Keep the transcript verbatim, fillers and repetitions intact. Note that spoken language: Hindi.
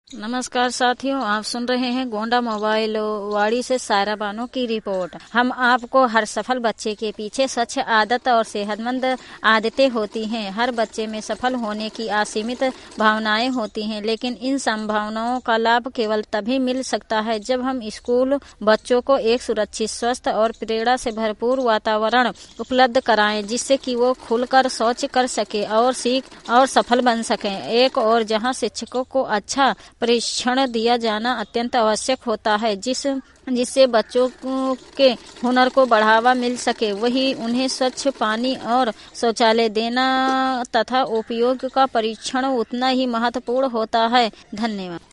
नमस्कार साथियों, आप सुन रहे हैं गोंडा मोबाइल वाड़ी से सायरा बानो की रिपोर्ट। हम आपको हर सफल बच्चे के पीछे स्वच्छ आदत और सेहतमंद आदतें होती हैं। हर बच्चे में सफल होने की असीमित भावनाएं होती हैं, लेकिन इन संभावनाओं का लाभ केवल तभी मिल सकता है जब हम स्कूल बच्चों को एक सुरक्षित, स्वस्थ और प्रेरणा से भरपूर वातावरण उपलब्ध कराएं, जिससे कि वो खुलकर सोच कर सके और सीख और सफल बन सकें। एक और जहां शिक्षकों को अच्छा प्रशिक्षण दिया जाना अत्यंत आवश्यक होता है, जिस जिससे बच्चों के हुनर को बढ़ावा मिल सके, वही उन्हें स्वच्छ पानी और शौचालय देना तथा उपयोग का परीक्षण उतना ही महत्वपूर्ण होता है। धन्यवाद।